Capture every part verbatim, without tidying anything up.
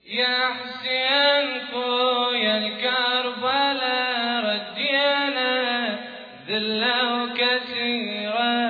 يا حسين خويا الكربلاء ردينا ذلة وكثيرة.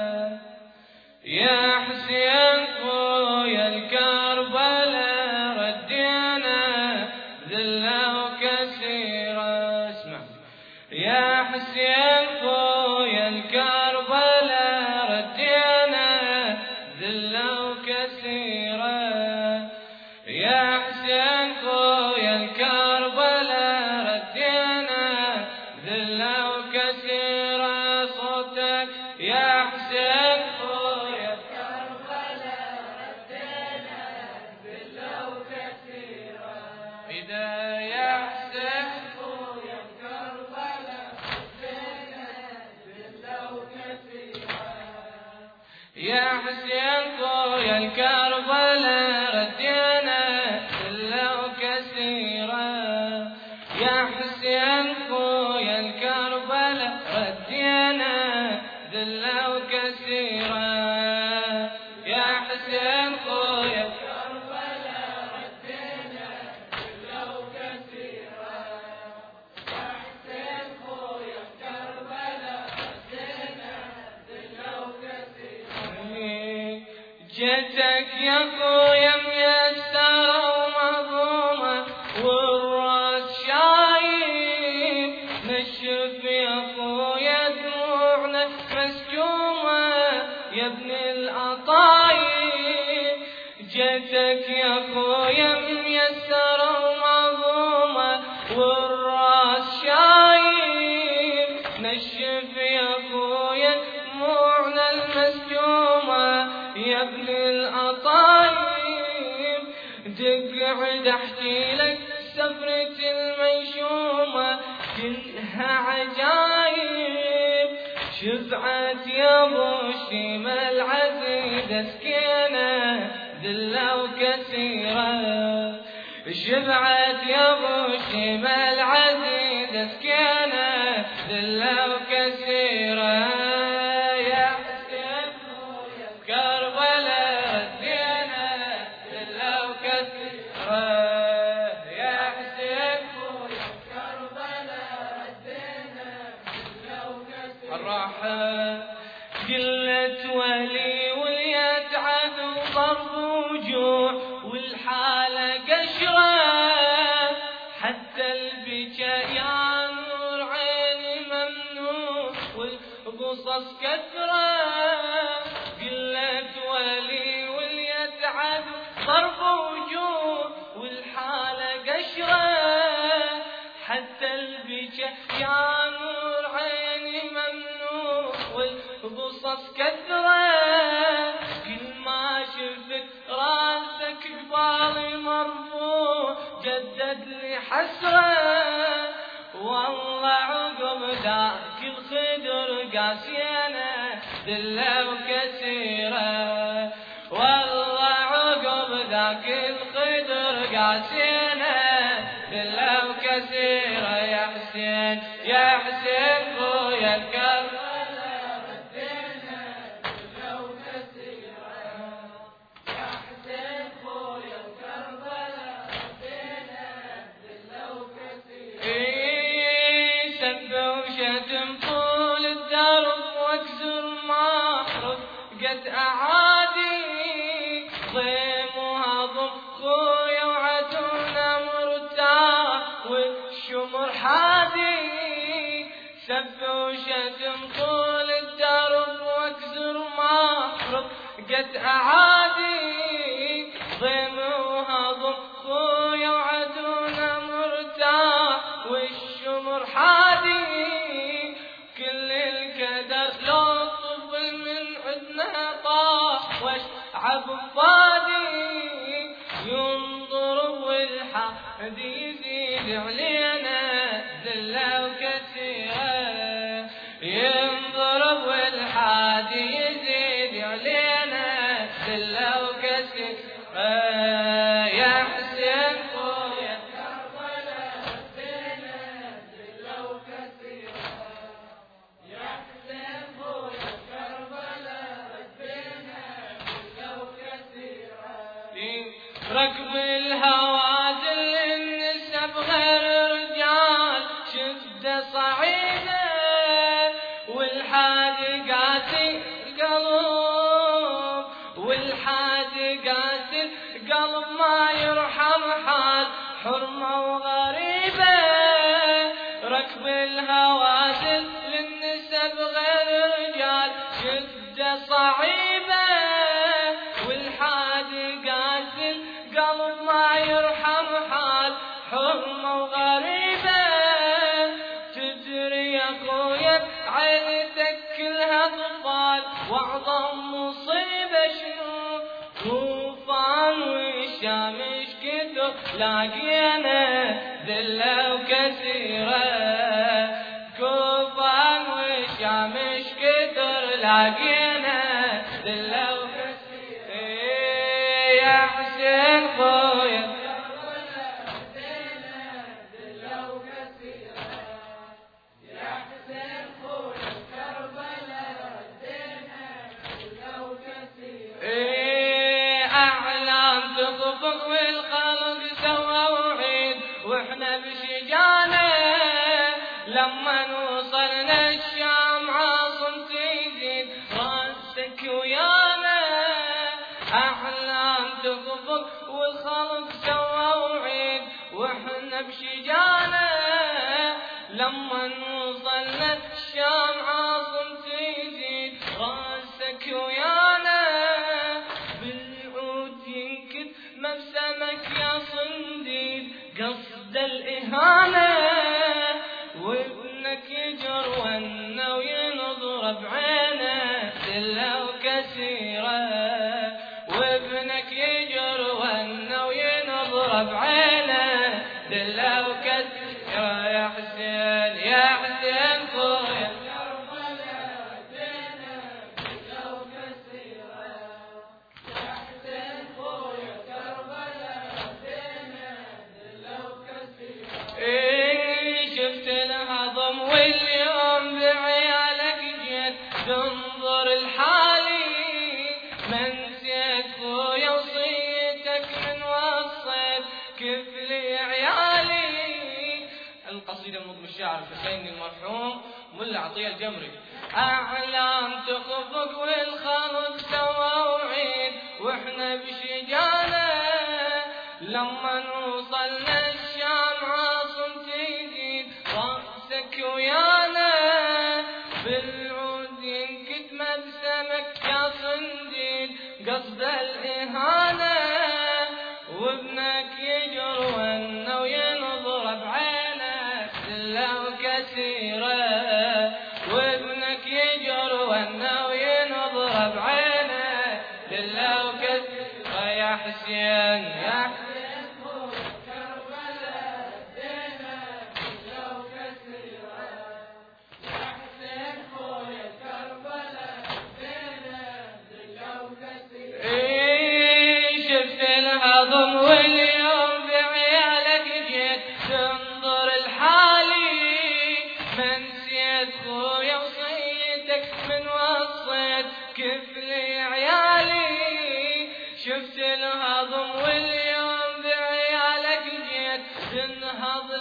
يا حسين خويا الكربلاء ردينا ذلة وكثيرة. اسمع يا حسين خويا الكربلاء ردينا ذلة وكثيرة. يا حسين خويا الكربلاء ردينا ذلة وكثيرة. صوتك يا حسين خويا الكربلاء ردينا ذلة وكثيرة. إذا يا حسين خويا الكربلاء ردينا ذلة وكثيرة. يا حسين خويا الكربلاء ردينا ذلة وكثيرة. يا حسين خويا الكربلاء ردينا ذلة وكثيرة. يا حسين خويا الكربلاء ردينا ذلة وكثيرة. يا حسين خويا الكربلاء ردينا ذلة وكثيرة. جيتك يا خويا ميسرة ومظلومة والراس شايب نشف يا خويا دموعنا مسجومة يا ابن الأطايب. جيتك يا خويا ميسرة ومظلومة والراس شايب نشف يا خويا دموعنا المسجومة يا ابن الأطايب. دق عد احكي لك سفرة الميشومة كلها عجايب. شفعت يا ابو الشيمة العزيزة سكينة ذلة وكثيرة. شفعت يا ابو الشيمة العزيزة سكينة ذلة وكثيرة. قلت ولي ويتعب وضرب وجوع والحالة قشرة حتى البكاء يا نور عيني ممنوع والقصص كثرة. قلت ولي ويتعب ضرب وجوع والحالة قشرة حتى البكاء يا نور عيني ممنوع والقصص كثرة. كل ما شفت راسك قبالي مرفوع جدد لي حسرة. والله عقب ذاك الخدر قاسينا ذلة وكثيرة. والله عقب ذاك الخدر قاسينا ذلة وكثيرة. يا حسين يا حسين خويا الكربلاء ردينا ذلة وكثيرة. يا حسين خويا الكربلاء ردينا ذلة وكثيرة. إيه سب وشتم طول الدرب واكسر ما رفقت أعادي. ضيم وهضم خويا وعدونا مرتاح والشمر حادي. سب وشتم طول الدرب واكسر ما رفقت أعادي. ضيم وهضم خويا وعدونا مرتاح والشمر حادي. كل الكدر لو طفل من عدنا طاح واشعب فادي. ينضرب والحد يزيد علينا ذلة وكثيرة. ينضرب والحد يزيد علينا ذلة وكثيرة. يا حسين خويا الكربلاء ردينا ذلة وكثيرة. يا حسين خويا الكربلاء ردينا ذلة وكثيرة. ركب الهوى حرمة وغريبة ركب الهوازل للنسب غير رجال شدة صعيبة والحاد قاتل قلب ما يرحم حال حرمة وغريبة تدري يا خويا عينتك كلها اطفال واعظم مصيبة شنو طوفان والشام ايش كثر لاقينا ذلة وكثيرة طوفان والشام ايش كثر لاقينا ذلة وكثيرة يا حسين خويا والخلق سوا وعيد واحنا بشجانا لما وصلنا الشام عاصم تزيد راسك ويانا احلام تخفق والخلق سوا وعيد واحنا بشجانا لما وصلنا الشام عاصم تزيد راسك ويانا مبسمك يا صنديد قصد الإهانة وابنك يجر ونا وينضرب عينه ذلة وكثيرة وابنك يجر ونا وينضرب عينه ذلة وكثيرة يا حسين يا حسين خويا واليوم بعيالك جيت تنظر الحالي منسيت خويا وصيتك من وصيت كفلي عيالي. القصيدة من الشاعر الحسين المرحوم ملا عطية الجمري. أعلام تخفق والخلق سوا وعيد واحنا بشجانا لما وصلنا الشام عاصم تزيد راسك ويانا بالعود ينكت مبسمك يا صنديد قصد الإهانة وابنك يجر ونا وينضرب عينه ذلة وكثيرة وابنك يجر ونا وينضرب عينه ذلة وكثيرة يا حسين يا حسين الهضم واليوم بعيالك جيت تنظر الحالي منسيت خويا وصيتك من وصيت كفلي عيالي. شفت الهضم واليوم بعيالك جيت تنهض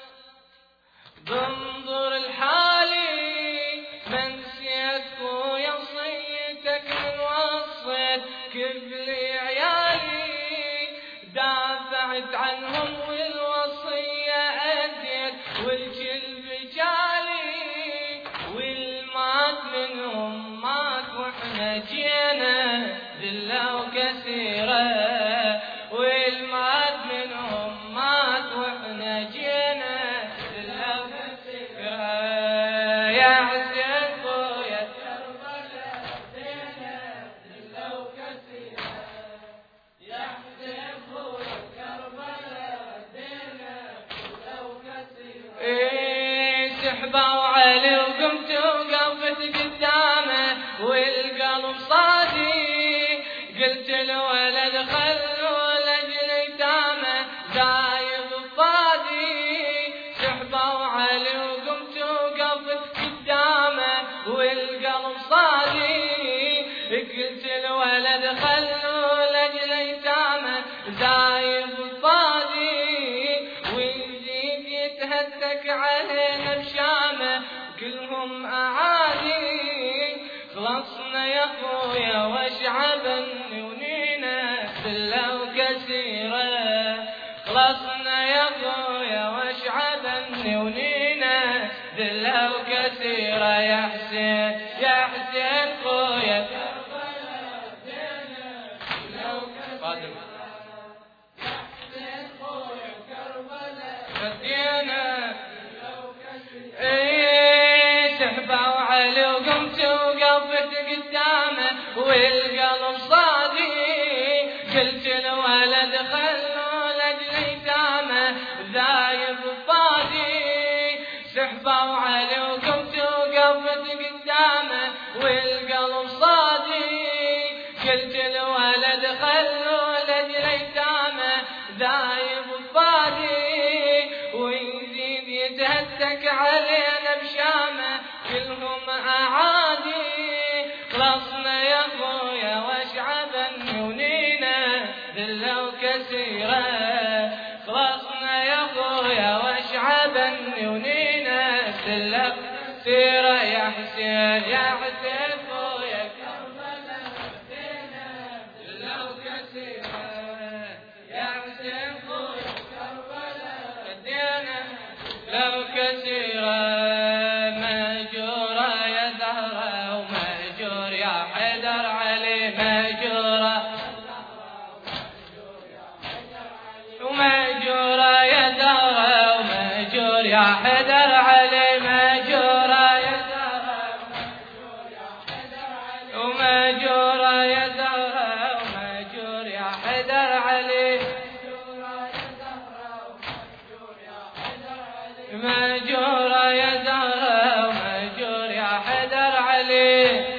تنظر الحالي منسيت خويا وصيتك من وصيت كفلي عيالي. دافعت عنهم والوصية أديت والكل بجالي والمات منهم مات واحنا جينا ذلة وكثيرة والمات منهم مات واحنا جينا ذلة وكثيرة يا حسين خويا كربلاء ادينا ذلة وكثيرة يا حسين خويا كربلاء ادينا ذلة وكثيرة. ايه سحبوا علي وقمت وقفت قدامه والقلب صادي قلت الولد خلوا لاجل ايتامه دايب فادي. سحبوا علي وقمت وقفت قدامه والقلب صادي قلت الولد خلوا لاجل ايتامه دايب فادي. ويزيد يتهتك علينا بشامه كلهم اعادي. خلصنا يا خويا واشعبا ونينا ذلة وكثيرة خلصنا يا خويا وش عذبني ونينا ذلة وكثيرة يا حسين يا حسين خويا كربلاء ودينا ذلة وكثيرة يا حسين خويا كربلاء ودينا ايه سحبوا علي وقمت وقفت قدامه والقلب صادي قلت الولد خلوا لاجل يتامه ذايب فاضي سحبوا علي وقمت وقفت قدامه والقلب صادي قلت الولد خلوا لاجل يتامه ذايب فاضي ويزيد يتهتك علينا بشامه كلهم اعادي خلصنا يا خويا وش عذبني ونينا ذلة وكثيرة خلصنا يا خويا وش عذبني ونينا ذلة وكثيرة يا حسين يا حسين خويا كربلاء ودينا ذلة وكثيرة يا حسين خويا كربلاء ودينا ذلة وكثيرة ومأجورة يا زهرة ومأجور يا حيدر علي مأجورة يا زهرة ومأجورة يا زهرة ومأجور يا حيدر علي مأجورة يا زهرة ومأجور يا حيدر علي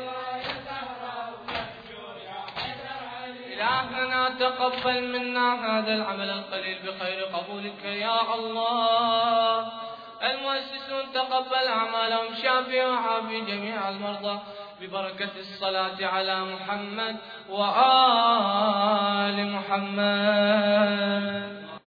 إلهنا تقبل منا هذا العمل القليل بخير قبولك يا الله. المؤسسون تقبل أعمالهم شافي وعافي جميع المرضى ببركة الصلاة على محمد وآل محمد.